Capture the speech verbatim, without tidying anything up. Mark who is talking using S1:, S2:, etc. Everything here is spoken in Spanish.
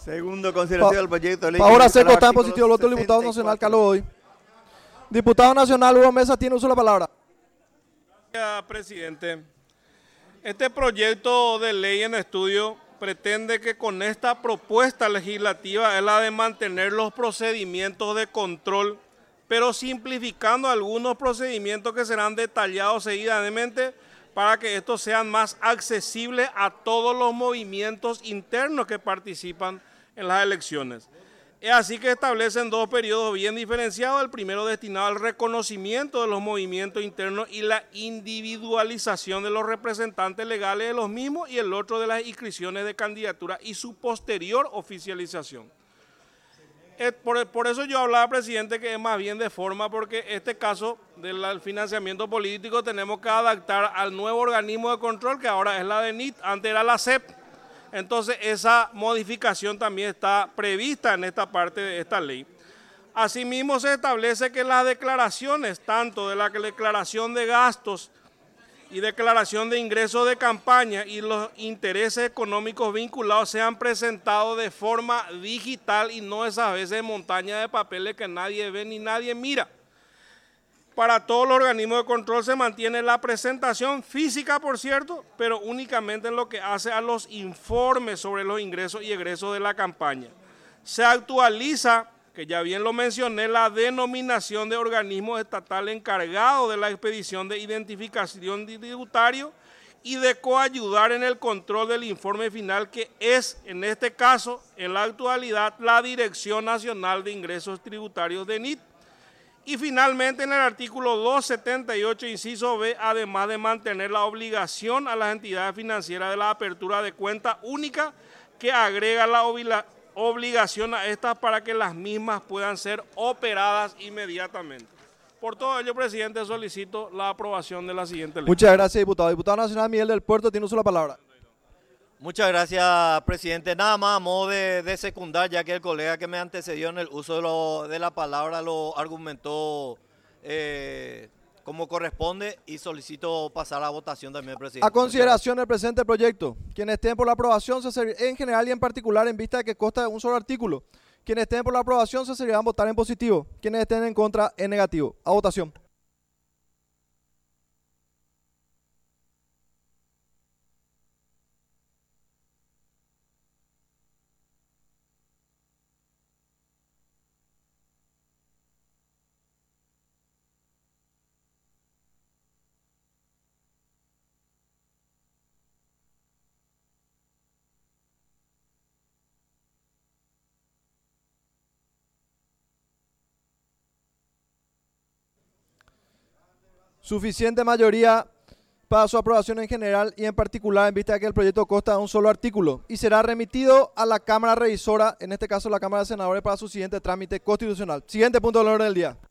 S1: Segundo, consideración
S2: Pa
S1: del proyecto de ley.
S2: Favor
S1: que
S2: hacer
S1: modifica
S2: constar en
S1: los
S2: positivo el voto del
S1: artículos
S2: diputado
S1: sesenta y
S2: nacional
S1: cuatro.
S2: Carlos Godoy. Diputado nacional Hugo Mesa tiene uso de la palabra.
S3: Gracias, presidente. Este proyecto de ley en estudio pretende que con esta propuesta legislativa es la de mantener los procedimientos de control, pero simplificando algunos procedimientos que serán detallados seguidamente para que estos sean más accesibles a todos los movimientos internos que participan en las elecciones. Es así que establecen dos periodos bien diferenciados, el primero destinado al reconocimiento de los movimientos internos y la individualización de los representantes legales de los mismos, y el otro de las inscripciones de candidatura y su posterior oficialización. Por, por eso yo hablaba, presidente, que es más bien de forma, porque este caso del financiamiento político tenemos que adaptar al nuevo organismo de control, que ahora es la DENIT, antes era la C E P. Entonces esa modificación también está prevista en esta parte de esta ley. Asimismo se establece que las declaraciones, tanto de la declaración de gastos y declaración de ingresos de campaña y los intereses económicos vinculados, sean presentados de forma digital y no esas veces de montaña de papeles que nadie ve ni nadie mira. Para todos los organismos de control se mantiene la presentación física, por cierto, pero únicamente en lo que hace a los informes sobre los ingresos y egresos de la campaña. Se actualiza, que ya bien lo mencioné, la denominación de organismos estatales encargados de la expedición de identificación de tributario y de coayudar en el control del informe final, que es, en este caso, en la actualidad, la Dirección Nacional de Ingresos Tributarios de N I T. Y finalmente, en el artículo doscientos setenta y ocho, inciso B, además de mantener la obligación a las entidades financieras de la apertura de cuenta única, que agrega la obligación a estas para que las mismas puedan ser operadas inmediatamente. Por todo ello, presidente, solicito la aprobación de la siguiente ley.
S2: Muchas gracias, diputado. Diputado nacional Miguel del Puerto tiene uso de la palabra.
S1: Muchas gracias, presidente. Nada más a modo de, de secundar, ya que el colega que me antecedió en el uso de, lo, de la palabra lo argumentó eh, como corresponde, y solicito pasar a votación también, presidente.
S2: A consideración del presente proyecto, quienes estén por la aprobación se servirán, en general y en particular en vista de que consta de un solo artículo, quienes estén por la aprobación se servirán votar en positivo, quienes estén en contra en negativo. A votación. Suficiente mayoría para su aprobación en general y en particular en vista de que el proyecto consta de un solo artículo y será remitido a la Cámara Revisora, en este caso la Cámara de Senadores, para su siguiente trámite constitucional. Siguiente punto del orden del día.